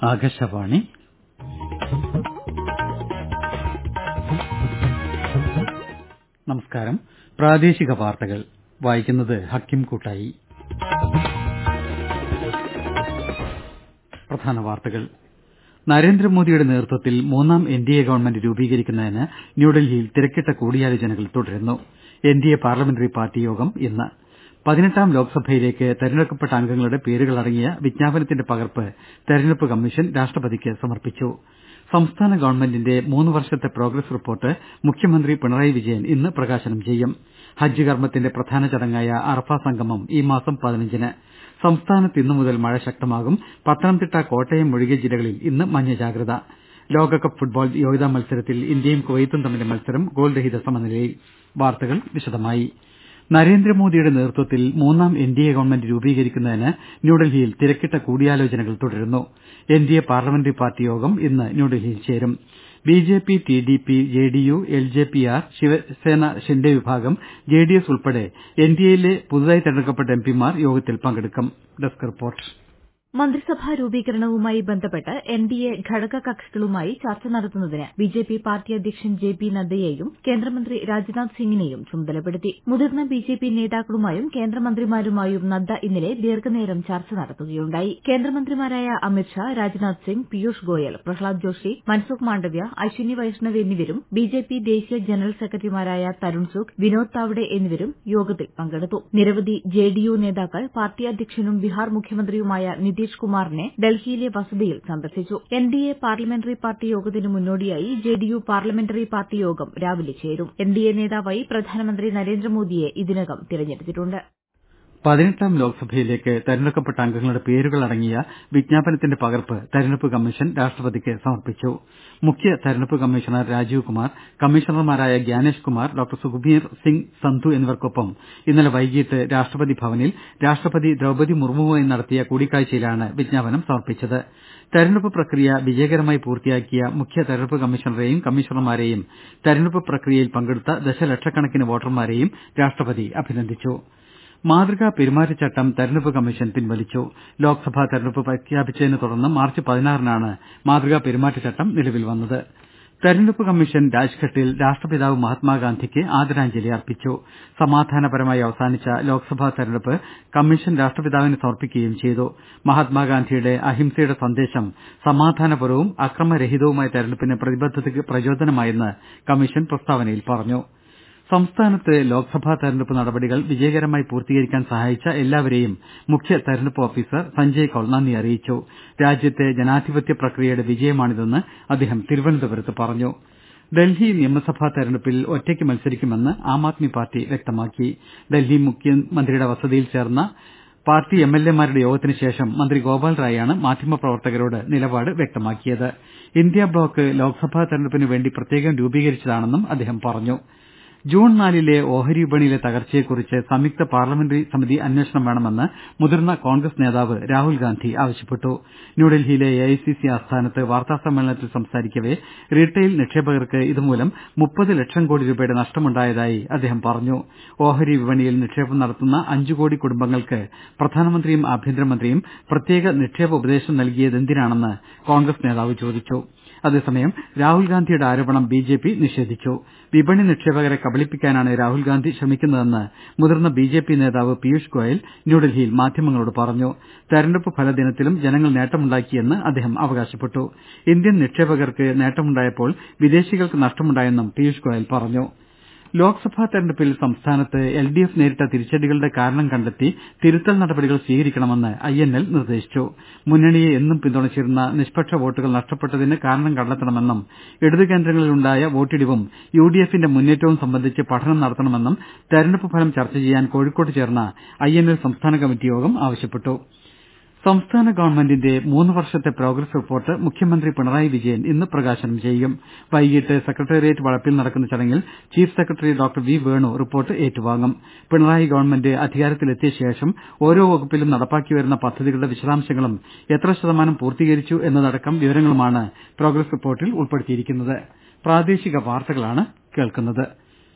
ആകാശവാണി. നമസ്കാരം. പ്രാദേശിക വാർത്തകൾ വായിക്കുന്നത് ഹക്കിം കൂട്ടായി. പ്രധാന വാർത്തകൾ. നരേന്ദ്രമോദിയുടെ നേതൃത്വത്തിൽ മൂന്നാം എൻഡിഎ ഗവൺമെന്റ് രൂപീകരിക്കുന്നതിന് ന്യൂഡൽഹിയിൽ തിരക്കിട്ട കൂടിയാലോചനകൾ തുടരുന്നു. എൻഡിഎ പാർലമെന്ററി പാർട്ടി യോഗം ഇന്ന്. 18ാം ലോക്സഭയിലേക്ക് തെരഞ്ഞെടുക്കപ്പെട്ട അംഗങ്ങളുടെ പേരുകളടങ്ങിയ വിജ്ഞാപനത്തിന്റെ പകർപ്പ് തെരഞ്ഞെടുപ്പ് കമ്മീഷൻ രാഷ്ട്രപതിക്ക് സമർപ്പിച്ചു. സംസ്ഥാന ഗവൺമെന്റിന്റെ 3 വർഷത്തെ പ്രോഗ്രസ് റിപ്പോർട്ട് മുഖ്യമന്ത്രി പിണറായി വിജയൻ ഇന്ന് പ്രകാശനം ചെയ്യും. ഹജ്ജ് കർമ്മത്തിന്റെ പ്രധാന ചടങ്ങായ അറഫ സംഗമം ഈ മാസം 15-ന്. സംസ്ഥാനത്ത് ഇന്നു മുതൽ മഴ ശക്തമാകും. പത്തനംതിട്ട, കോട്ടയം ഒഴികെ ജില്ലകളിൽ ഇന്ന് മഞ്ഞ ജാഗ്രത. ലോകകപ്പ് ഫുട്ബോൾ യോഗ്യതാ മത്സരത്തിൽ ഇന്ത്യയും കുവൈത്തും തമ്മിലെ മത്സരം ഗോൾരഹിത സമനിലയിൽ. വാർത്തകൾ വിശദമായി. നരേന്ദ്രമോദിയുടെ നേതൃത്വത്തിൽ മൂന്നാം എൻഡിഎ ഗവൺമെന്റ് രൂപീകരിക്കുന്നതിന് ന്യൂഡൽഹിയിൽ തിരക്കിട്ട കൂടിയാലോചനകൾ തുടരുന്നു. എൻഡിഎ പാർലമെന്ററി പാർട്ടി യോഗം ഇന്ന് ന്യൂഡൽഹിയിൽ ചേരും. BJP, TDP, JDU, LJPR, Shiv Sena Shinde വിഭാഗം, ജെഡിഎസ് ഉൾപ്പെടെ എൻഡിഎയിലെ പുതുതായി തെരഞ്ഞെടുക്കപ്പെട്ട എംപിമാർ യോഗത്തിൽ പങ്കെടുക്കും. Desk report. മന്ത്രിസഭാ രൂപീകരണവുമായി ബന്ധപ്പെട്ട് എൻഡിഎ ഘടകകക്ഷികളുമായി ചർച്ച നടത്തുന്നതിന് ബിജെപി പാർട്ടി അധ്യക്ഷൻ ജെപി നദ്ദയെയും കേന്ദ്രമന്ത്രി രാജ്നാഥ് സിംഗിനെയും ചുമതലപ്പെടുത്തി. മുതിർന്ന ബിജെപി നേതാക്കളുമായും കേന്ദ്രമന്ത്രിമാരുമായും നദ്ദ ഇന്നലെ ദീർഘനേരം ചർച്ച നടത്തുകയുണ്ടായി. കേന്ദ്രമന്ത്രിമാരായ അമിത്ഷാ, രാജ്നാഥ് സിംഗ്, പീയൂഷ് ഗോയൽ, പ്രഹ്ലാദ് ജോഷി, മൻസുഖ് മാണ്ഡവ്യ, അശ്വിനി വൈഷ്ണവ് എന്നിവരും ബിജെപി ദേശീയ ജനറൽ സെക്രട്ടറിമാരായ തരുൺ ചുഗ്, വിനോദ് താവ്ഡെ എന്നിവരും യോഗത്തിൽ പങ്കെടുത്തു. നിരവധി ജെഡിയു നേതാക്കൾ പാർട്ടി അധ്യക്ഷനും ബിഹാർ മുഖ്യമന്ത്രിയുമായ നിതീഷ് കുമാറിനെ ഡൽഹിയിലെ വസതിയിൽ സന്ദർശിച്ചു. എൻഡിഎ പാർലമെന്ററി പാർട്ടി യോഗത്തിന് മുന്നോടിയായി ജെഡിയു പാർലമെന്ററി പാർട്ടി യോഗം രാവിലെ ചേരും. എൻഡിഎ നേതാവായി പ്രധാനമന്ത്രി നരേന്ദ്രമോദിയെ ഇതിനകം തിരഞ്ഞെടുത്തിട്ടുണ്ട്. 18ാം ലോക്സഭയിലേക്ക് തെരഞ്ഞെടുക്കപ്പെട്ട അംഗങ്ങളുടെ പേരുകളടങ്ങിയ വിജ്ഞാപനത്തിന്റെ പകർപ്പ് തെരഞ്ഞെടുപ്പ് കമ്മീഷൻ രാഷ്ട്രപതിക്ക് സമർപ്പിച്ചു. മുഖ്യ തെരഞ്ഞെടുപ്പ് കമ്മീഷണർ രാജീവ് കുമാർ, കമ്മീഷണർമാരായ ഗ്യാനേഷ് കുമാർ, ഡോക്ടർ സുഖ്ബീർ സിംഗ് സന്ധു എന്നിവർക്കൊപ്പം ഇന്നലെ വൈകിട്ട് രാഷ്ട്രപതി ഭവനിൽ രാഷ്ട്രപതി ദ്രൌപദി മുർമുവുമായി നടത്തിയ കൂടിക്കാഴ്ചയിലാണ് വിജ്ഞാപനം സമർപ്പിച്ചത്. തെരഞ്ഞെടുപ്പ് പ്രക്രിയ വിജയകരമായി പൂർത്തിയാക്കിയ മുഖ്യ തെരഞ്ഞെടുപ്പ് കമ്മീഷണറെയും കമ്മീഷണർമാരെയും തെരഞ്ഞെടുപ്പ് പ്രക്രിയയിൽ പങ്കെടുത്ത ദശലക്ഷക്കണക്കിന് വോട്ടർമാരെയും രാഷ്ട്രപതി അഭിനന്ദിച്ചു. മാതൃകാ പെരുമാറ്റച്ചട്ടം തെരഞ്ഞെടുപ്പ് കമ്മീഷൻ പിൻവലിച്ചു. ലോക്സഭാ തെരഞ്ഞെടുപ്പ് പ്രഖ്യാപിച്ചതിനെ തുടർന്ന് മാർച്ച് 16-നാണ് മാതൃകാ പെരുമാറ്റച്ചട്ടം നിലവിൽ വന്നത്. തെരഞ്ഞെടുപ്പ് കമ്മീഷൻ രാജ്ഘട്ടിൽ രാഷ്ട്രപിതാവ് മഹാത്മാഗാന്ധിക്ക് ആദരാഞ്ജലി അർപ്പിച്ചു. സമാധാനപരമായി അവസാനിച്ച ലോക്സഭാ തെരഞ്ഞെടുപ്പ് കമ്മീഷൻ രാഷ്ട്രപിതാവിന് സമർപ്പിക്കുകയും ചെയ്തു. മഹാത്മാഗാന്ധിയുടെ അഹിംസയുടെ സന്ദേശം സമാധാനപരവും അക്രമരഹിതവുമായ തെരഞ്ഞെടുപ്പിന് പ്രതിബദ്ധതയ്ക്ക് പ്രചോദനമായെന്ന് കമ്മീഷൻ പ്രസ്താവനയിൽ പറഞ്ഞു. സംസ്ഥാനത്ത് ലോക്സഭാ തെരഞ്ഞെടുപ്പ് നടപടികൾ വിജയകരമായി പൂർത്തീകരിക്കാൻ സഹായിച്ച എല്ലാവരെയും മുഖ്യ തെരഞ്ഞെടുപ്പ് ഓഫീസർ സഞ്ജയ് കൌൾ നന്ദി അറിയിച്ചു. രാജ്യത്തെ ജനാധിപത്യ പ്രക്രിയയുടെ വിജയമാണിതെന്ന് അദ്ദേഹം തിരുവനന്തപുരത്ത് പറഞ്ഞു. ഡൽഹി നിയമസഭാ തെരഞ്ഞെടുപ്പിൽ ഒറ്റയ്ക്ക് മത്സരിക്കുമെന്ന് ആം ആദ്മി പാർട്ടി വ്യക്തമാക്കി. ഡൽഹി മുഖ്യമന്ത്രിയുടെ വസതിയിൽ ചേർന്ന പാർട്ടി എംഎൽഎമാരുടെ യോഗത്തിന് ശേഷം മന്ത്രി ഗോപാൽ റായാണ് മാധ്യമപ്രവർത്തകരോട് നിലപാട് വ്യക്തമാക്കിയത്. ഇന്ത്യ ബ്ലോക്ക് ലോക്സഭാ തെരഞ്ഞെടുപ്പിന് വേണ്ടി പ്രത്യേകം രൂപീകരിച്ചതാണെന്നും അദ്ദേഹം പറഞ്ഞു. ജൂൺ 4-ലെ ഓഹരി വിപണിയിലെ തകർച്ചയെക്കുറിച്ച് സംയുക്ത പാർലമെന്ററി സമിതി അന്വേഷണം വേണമെന്ന് മുതിർന്ന കോൺഗ്രസ് നേതാവ് രാഹുൽ ഗാന്ധി ആവശ്യപ്പെട്ടു. ന്യൂഡൽഹിയിലെ എഐസിസി ആസ്ഥാനത്ത് വാർത്താസമ്മേളനത്തിൽ സംസാരിക്കവെ റീട്ടെയിൽ നിക്ഷേപകർക്ക് ഇതുമൂലം 30 ലക്ഷം കോടി രൂപയുടെ നഷ്ടമുണ്ടായതായി അദ്ദേഹം പറഞ്ഞു. ഓഹരി വിപണിയിൽ നിക്ഷേപം നടത്തുന്ന 5 കോടി കുടുംബങ്ങൾക്ക് പ്രധാനമന്ത്രിയും ആഭ്യന്തരമന്ത്രിയും പ്രത്യേക നിക്ഷേപ ഉപദേശം നൽകിയതെന്തിനാണെന്ന് കോൺഗ്രസ് നേതാവ് ചോദിച്ചു. അതേസമയം രാഹുൽ ഗാന്ധിയുടെ ആരോപണം ബിജെപി നിഷേധിച്ചു. വിപണി നിക്ഷേപകരെ കബളിപ്പിക്കാനാണ് രാഹുൽ ഗാന്ധി ശ്രമിക്കുന്നതെന്ന് മുതിർന്ന ബിജെപി നേതാവ് പീയൂഷ് ഗോയൽ ന്യൂഡൽഹിയിൽ മാധ്യമങ്ങളോട് പറഞ്ഞു. തെരഞ്ഞെടുപ്പ് ഫലദിനത്തിലും ജനങ്ങൾ നേട്ടമുണ്ടാക്കിയെന്ന് അദ്ദേഹം അവകാശപ്പെട്ടു. ഇന്ത്യൻ നിക്ഷേപകർക്ക് നേട്ടമുണ്ടായപ്പോൾ വിദേശികൾക്ക് നഷ്ടമുണ്ടായെന്നും പീയൂഷ് ഗോയൽ പറഞ്ഞു. ലോക്സഭാ തെരഞ്ഞെടുപ്പിൽ സംസ്ഥാനത്ത് എൽഡിഎഫ് നേരിട്ട തിരിച്ചടികളുടെ കാരണം കണ്ടെത്തി തിരുത്തൽ നടപടികൾ സ്വീകരിക്കണമെന്ന് ഐഎൻഎൽ നിർദ്ദേശിച്ചു. മുന്നണിയെ എന്നും പിന്തുണച്ചിരുന്ന നിഷ്പക്ഷ വോട്ടുകൾ നഷ്ടപ്പെട്ടതിന് കാരണം കണ്ടെത്തണമെന്നും ഇടതു കേന്ദ്രങ്ങളിലുണ്ടായ വോട്ടിടിവും യുഡിഎഫിന്റെ മുന്നേറ്റവും സംബന്ധിച്ച് പഠനം നടത്തണമെന്നും തെരഞ്ഞെടുപ്പ് ഫലം ചർച്ച ചെയ്യാൻ കോഴിക്കോട്ട് ചേർന്ന ഐഎൻഎൽ സംസ്ഥാന കമ്മിറ്റി യോഗം ആവശ്യപ്പെട്ടു. സംസ്ഥാന ഗവൺമെന്റിന്റെ 3 വർഷത്തെ പ്രോഗ്രസ് റിപ്പോർട്ട് മുഖ്യമന്ത്രി പിണറായി വിജയൻ ഇന്ന് പ്രകാശനം ചെയ്യും. വൈകിട്ട് സെക്രട്ടേറിയറ്റ് വളപ്പിൽ നടക്കുന്ന ചടങ്ങിൽ chief secretary doctor V Venu report ഏറ്റുവാങ്ങും. പിണറായി ഗവൺമെന്റ് അധികാരത്തിലെത്തിയ ശേഷം ഓരോ വകുപ്പിലും നടപ്പാക്കിവരുന്ന പദ്ധതികളുടെ വിശദാംശങ്ങളും എത്ര ശതമാനം പൂർത്തീകരിച്ചു എന്നതടക്കം വിവരങ്ങളുമാണ് പ്രോഗ്രസ് റിപ്പോർട്ടിൽ ഉൾപ്പെടുത്തിയിരിക്കുന്നത്.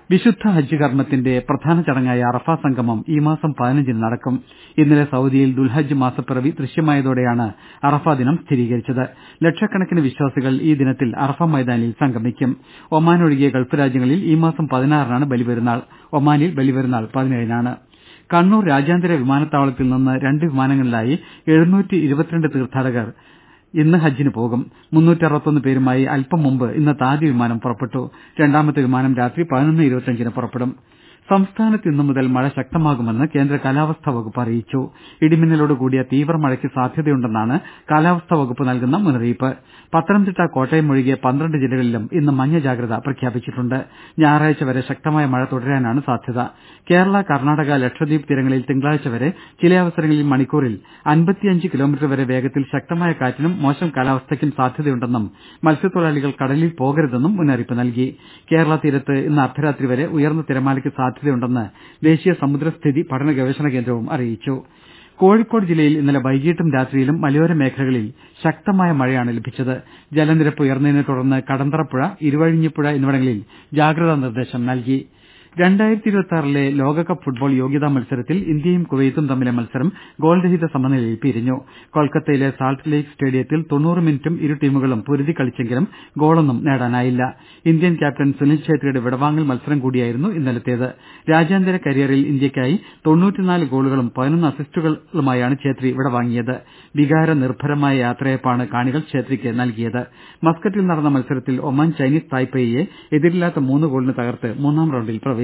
വിശുദ്ധ ഹജ്ജ് കർമ്മത്തിന്റെ പ്രധാന ചടങ്ങായ അറഫ സംഗമം ഈ മാസം 15-ന് നടക്കും. ഇന്നലെ സൌദിയിൽ ദുൽഹജ്ജ് മാസപ്പിറവി ദൃശ്യമായതോടെയാണ് അറഫ ദിനം സ്ഥിരീകരിച്ചത്. ലക്ഷക്കണക്കിന് വിശ്വാസികൾ ഈ ദിനത്തിൽ അറഫ മൈതാനിയിൽ സംഗമിക്കും. ഒമാൻ ഒഴികെ ഗൾഫ് രാജ്യങ്ങളിൽ ഈ മാസം 16-നാണ് ബലിപെരുന്നാൾ. ഒമാനിൽ ബലിപെരുന്നാൾ 17-നാണ്. കണ്ണൂർ രാജ്യാന്തര വിമാനത്താവളത്തിൽ നിന്ന് 2 വിമാനങ്ങളിലായി 722 തീർത്ഥാടകർ ഇന്ന് ഹജ്ജിന് പോകും. 361 പേരുമായി അല്പം മുമ്പ് ഇന്നത്തെ ആദ്യ വിമാനം പുറപ്പെട്ടു. രണ്ടാമത്തെ വിമാനം രാത്രി 11:25-ന് പുറപ്പെടും. സംസ്ഥാനത്ത് ഇന്നു മുതൽ മഴ ശക്തമാകുമെന്ന് കേന്ദ്ര കാലാവസ്ഥാ വകുപ്പ് അറിയിച്ചു. ഇടിമിന്നലോട് കൂടിയ തീവ്ര മഴയ്ക്ക് സാധ്യതയുണ്ടെന്നാണ് കാലാവസ്ഥാ വകുപ്പ് നൽകുന്ന മുന്നറിയിപ്പ്. പത്തനംതിട്ട, കോട്ടയം ഒഴികെ 12 ജില്ലകളിലും ഇന്ന് മഞ്ഞ ജാഗ്രത പ്രഖ്യാപിച്ചിട്ടുണ്ട്. ഞായറാഴ്ച വരെ ശക്തമായ മഴ തുടരാനാണ് സാധ്യത. കേരള, കർണാടക, ലക്ഷദ്വീപ് തീരങ്ങളിൽ തിങ്കളാഴ്ച വരെ ചിലയവസരങ്ങളിൽ മണിക്കൂറിൽ 55 കിലോമീറ്റർ വരെ വേഗത്തിൽ ശക്തമായ കാറ്റിനും മോശം കാലാവസ്ഥയ്ക്കും സാധ്യതയുണ്ടെന്നും മത്സ്യത്തൊഴിലാളികൾ കടലിൽ പോകരുതെന്നും മുന്നറിയിപ്പ് നൽകി. കേരള തീരത്ത് ഇന്ന് അർദ്ധരാത്രി വരെ ഉയർന്ന തിരമാലയ്ക്ക് സാധ്യതയുണ്ടെന്ന് ദേശീയ സമുദ്രസ്ഥിതി പഠന ഗവേഷണ കേന്ദ്രവും അറിയിച്ചു. കോഴിക്കോട് ജില്ലയിൽ ഇന്നലെ വൈകിട്ടും രാത്രിയിലും മലയോര മേഖലകളിൽ ശക്തമായ മഴയാണ് ലഭിച്ചത്. ജലനിരപ്പ് ഉയർന്നതിനെ തുടർന്ന് കടന്തറപ്പുഴ, ഇരുവഴിഞ്ഞിപ്പുഴ എന്നിവിടങ്ങളിൽ ജാഗ്രതാ നിർദ്ദേശം നൽകി. 2026 ലോകകപ്പ് ഫുട്ബോൾ യോഗ്യതാ മത്സരത്തിൽ ഇന്ത്യയും കുവൈത്തും തമ്മിലെ മത്സരം ഗോൾരഹിത സമനിലയിൽ പിരിഞ്ഞു. കൊൽക്കത്തയിലെ സാൾട്ട് ലേക്ക് സ്റ്റേഡിയത്തിൽ 90 മിനിറ്റും ഇരു ടീമുകളും പൊരുതി കളിച്ചെങ്കിലും ഗോളൊന്നും നേടാനായില്ല. ഇന്ത്യൻ ക്യാപ്റ്റൻ സുനിൽ ഛേത്രിയുടെ വിടവാങ്ങൽ മത്സരം കൂടിയായിരുന്നു ഇന്നലത്തേത്. രാജ്യാന്തര കരിയറിൽ ഇന്ത്യയ്ക്കായി 94 ഗോളുകളും 11 അസിസ്റ്റുകളുമായാണ് ഛേത്രി വിടവാങ്ങിയത്. വികാര നിർഭരമായ യാത്രയപ്പാണ് കാണികൾ ഛേത്രിക്ക് നൽകിയത്. മസ്കറ്റിൽ നടന്ന മത്സരത്തിൽ ഒമാൻ ചൈനീസ് തായ്പേയിയെ എതിരില്ലാത്ത 3 ഗോളിന് തകർത്ത് 3-ാം റൌണ്ടിൽ പ്രവേശിച്ചു.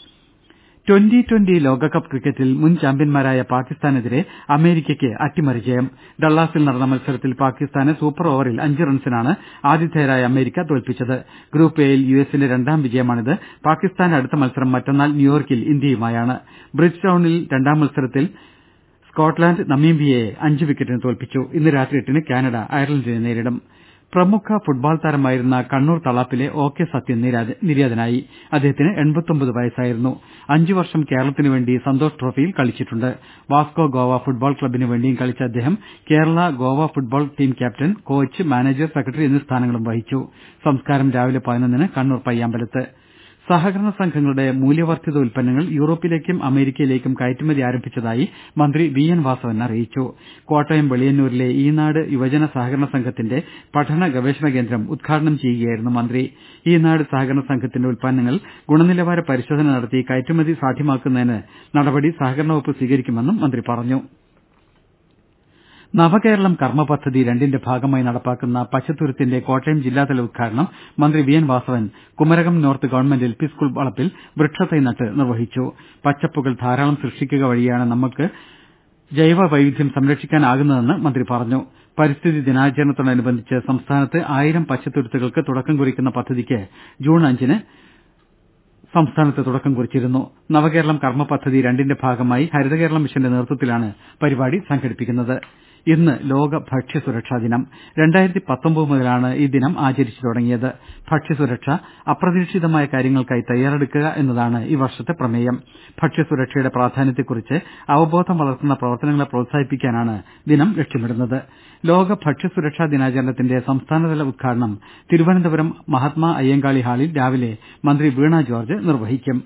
ട്വന്റി ലോകകപ്പ് ക്രിക്കറ്റിൽ മുൻ ചാമ്പ്യന്മാരായ പാകിസ്ഥാനെതിരെ അമേരിക്കയ്ക്ക് അട്ടിമറി ജയം. ഡള്ളാസിൽ നടന്ന മത്സരത്തിൽ പാകിസ്ഥാനെ സൂപ്പർ ഓവറിൽ 5 റൺസിനാണ് ആതിഥേയരായ അമേരിക്ക തോൽപ്പിച്ചത്. ഗ്രൂപ്പ് എയിൽ യുഎസിന്റെ 2ാം വിജയമാണിത്. പാകിസ്ഥാന്റെ അടുത്ത മത്സരം മറ്റന്നാൾ ന്യൂയോർക്കിൽ ഇന്ത്യയുമായാണ്. ബ്രിഡ്ജ് ടൌണിൽ 2ാം മത്സരത്തിൽ സ്കോട്ട്ലാന്റ് നമീബിയയെ 5 വിക്കറ്റിന് തോൽപ്പിച്ചു. ഇന്ന് രാത്രി 8-ന് കാനഡ അയർലൻഡിനെ നേരിടും. പ്രമുഖ ഫുട്ബോൾ താരമായിരുന്ന കണ്ണൂർ തളാപ്പിലെ OK സത്യൻ നിര്യാതനായി. അദ്ദേഹത്തിന് 89 വയസ്സായിരുന്നു. 5 വർഷം കേരളത്തിനു വേണ്ടി സന്തോഷ് ട്രോഫിയിൽ കളിച്ചിട്ടുണ്ട്. വാസ്കോ ഗോവ ഫുട്ബോൾ ക്ലബിന് വേണ്ടിയും കളിച്ച അദ്ദേഹം Kerala, Goa football team captain, coach, manager, secretary എന്നീ സ്ഥാനങ്ങളും വഹിച്ചു. സംസ്കാരം രാവിലെ 11-ന് കണ്ണൂർ പയ്യാമ്പലത്ത്. സഹകരണ സംഘങ്ങളുടെ മൂല്യവർദ്ധിത ഉൽപ്പന്നങ്ങൾ യൂറോപ്പിലേക്കും അമേരിക്കയിലേക്കും കയറ്റുമതി ആരംഭിച്ചതായി മന്ത്രി VN വാസവൻ അറിയിച്ചു. കോട്ടയം വെളിയന്നൂരിലെ ഈനാട് യുവജന സഹകരണ സംഘത്തിന്റെ പഠന ഗവേഷണ കേന്ദ്രം ഉദ്ഘാടനം ചെയ്യുകയായിരുന്നു മന്ത്രി. ഈനാട് സഹകരണ സംഘത്തിന്റെ ഉൽപ്പന്നങ്ങൾ ഗുണനിലവാര പരിശോധന നടത്തി കയറ്റുമതി സാധ്യമാക്കുന്നതിന് നടപടി സഹകരണ വകുപ്പ് സ്വീകരിക്കുമെന്നും മന്ത്രി പറഞ്ഞു. നവകേരളം കർമ്മ പദ്ധതി 2ന്റെ ഭാഗമായി നടപ്പാക്കുന്ന പച്ചത്തുരുത്തിന്റെ കോട്ടയം ജില്ലാതല ഉദ്ഘാടനം മന്ത്രി VN Vasavan Kumarakom north government LP school വളപ്പിൽ വൃക്ഷത്തൈ നട്ട് നിർവഹിച്ചു. പച്ചപ്പുകൾ ധാരാളം സൃഷ്ടിക്കുക വഴിയാണ് നമുക്ക് ജൈവ വൈവിധ്യം സംരക്ഷിക്കാനാകുന്നതെന്ന് മന്ത്രി പറഞ്ഞു. പരിസ്ഥിതി ദിനാചരണത്തോടനുബന്ധിച്ച് സംസ്ഥാനത്ത് 1000 പച്ചത്തുരുത്തുകൾക്ക് തുടക്കം കുറിക്കുന്ന പദ്ധതിക്ക് ജൂൺ 5-ന് സംസ്ഥാനത്ത് തുടക്കം കുറിച്ചിരുന്നു. നവകേരളം കർമ്മ പദ്ധതി 2ന്റെ ഭാഗമായി ഹരിതകേരളം മിഷന്റെ നേതൃത്വത്തിലാണ് പരിപാടി സംഘടിപ്പിക്കുന്നത്. ഇന്ന് ലോക ഭക്ഷ്യസുരക്ഷാ ദിനം. 2019 മുതലാണ് ഈ ദിനം ആചരിച്ചു തുടങ്ങിയത്. ഭക്ഷ്യസുരക്ഷ, അപ്രതീക്ഷിതമായ കാര്യങ്ങൾക്കായി തയ്യാറെടുക്കുക എന്നതാണ് ഈ വർഷത്തെ പ്രമേയം. ഭക്ഷ്യസുരക്ഷയുടെ പ്രാധാന്യത്തെക്കുറിച്ച് അവബോധം വളർത്തുന്ന പ്രവർത്തനങ്ങളെ പ്രോത്സാഹിപ്പിക്കാനാണ് ദിനം ലക്ഷ്യമിടുന്നത്. ലോക ഭക്ഷ്യസുരക്ഷാ ദിനാചരണത്തിന്റെ സംസ്ഥാനതല ഉദ്ഘാടനം തിരുവനന്തപുരം മഹാത്മാ അയ്യങ്കാളി ഹാളിൽ രാവിലെ മന്ത്രി വീണ ജോർജ് നിർവഹിക്കും.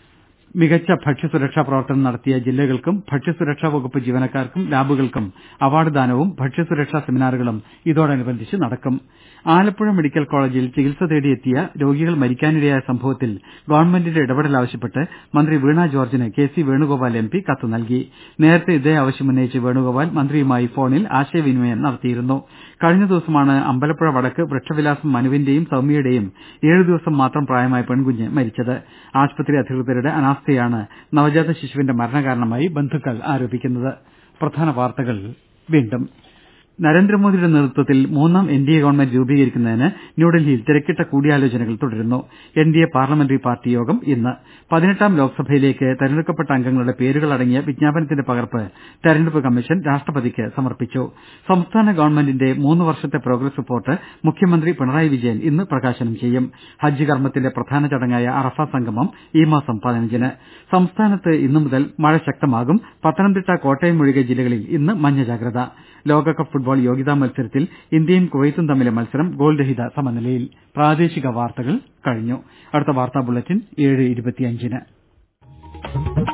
മികച്ച ഭക്ഷ്യസുരക്ഷാ പ്രവർത്തനം നടത്തിയ ജില്ലകൾക്കും ഭക്ഷ്യസുരക്ഷാ വകുപ്പ് ജീവനക്കാർക്കും ലാബുകൾക്കും അവാർഡ് ദാനവും ഭക്ഷ്യസുരക്ഷാ സെമിനാറുകളും ഇതോടനുബന്ധിച്ച് നടക്കും. ആലപ്പുഴ മെഡിക്കൽ കോളേജിൽ ചികിത്സ തേടിയെത്തിയ രോഗികൾ മരിക്കാനിടയായ സംഭവത്തിൽ ഗവൺമെന്റിന്റെ ഇടപെടൽ ആവശ്യപ്പെട്ട് മന്ത്രി വീണ ജോർജിന് KC വേണുഗോപാൽ MP കത്ത് നൽകി. നേരത്തെ ഇതേ ആവശ്യമുന്നയിച്ച് വേണുഗോപാൽ മന്ത്രിയുമായി ഫോണിൽ ആശയവിനിമയം നടത്തിയിരുന്നു. കഴിഞ്ഞ ദിവസമാണ് അമ്പലപ്പുഴ വടക്ക് വൃക്ഷവിലാസം മനുവിന്റെയും സൌമ്യയുടെയും 7 ദിവസം മാത്രം പ്രായമായ പെൺകുഞ്ഞ് മരിച്ചത്. ആശുപത്രി അധികൃതരുടെ അനാസ്ഥയാണ് നവജാത ശിശുവിന്റെ മരണകാരണമായി ബന്ധുക്കൾ ആരോപിക്കുന്നത്. പ്രധാന വാർത്തകൾ വീണ്ടും. നരേന്ദ്രമോദിയുടെ നേതൃത്വത്തിൽ 3ാം NDA ഗവൺമെന്റ് രൂപീകരിക്കുന്നതിന് ന്യൂഡൽഹിയിൽ തിരക്കിട്ട കൂടിയാലോചനകൾ തുടരുന്നു. NDA പാർലമെന്ററി പാർട്ടി യോഗം ഇന്ന്. 18ാം ലോക്സഭയിലേക്ക് തെരഞ്ഞെടുക്കപ്പെട്ട അംഗങ്ങളുടെ പേരുകളടങ്ങിയ വിജ്ഞാപനത്തിന്റെ പകർപ്പ് തെരഞ്ഞെടുപ്പ് കമ്മീഷൻ രാഷ്ട്രപതിക്ക് സമർപ്പിച്ചു. സംസ്ഥാന ഗവൺമെന്റിന്റെ 3 വർഷത്തെ പ്രോഗ്രസ് റിപ്പോർട്ട് മുഖ്യമന്ത്രി പിണറായി വിജയൻ ഇന്ന് പ്രകാശനം ചെയ്യും. ഹജ്ജ് കർമ്മത്തിന്റെ പ്രധാന ചടങ്ങായ അറഫ സംഗമം ഈ മാസം 15-ന്. സംസ്ഥാനത്ത് ഇന്നു മുതൽ മഴ ശക്തമാകും. പത്തനംതിട്ട, കോട്ടയം ഒഴികെ ജില്ലകളിൽ ഇന്ന് മഞ്ഞ ജാഗ്രത. ലോകകപ്പ് ഫുട്ബോൾ ഫുട്ബോൾ യോഗ്യതാ മത്സരത്തിൽ ഇന്ത്യയും കുവൈത്തും തമ്മിലെ മത്സരം ഗോൾ രഹിത സമനിലയിൽ. പ്രാദേശിക വാർത്തകൾ കഴിഞ്ഞു. അടുത്ത വാർത്താ ബുള്ളറ്റിൻ 7:25-ന്.